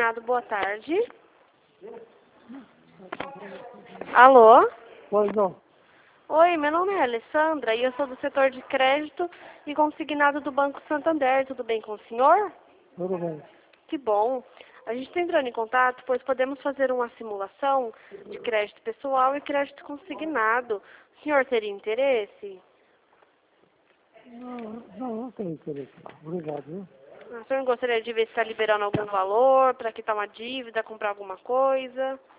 consignado, boa tarde. Alô? Pois não. Oi, meu nome é Alessandra e eu sou do setor de crédito e consignado do Banco Santander. Tudo bem com o senhor? Tudo bem. Que bom. A gente está entrando em contato, pois podemos fazer uma simulação de crédito pessoal e crédito consignado. O senhor teria interesse? Não tem interesse. Obrigado, viu? O senhor gostaria de ver se está liberando algum valor para quitar uma dívida, comprar alguma coisa?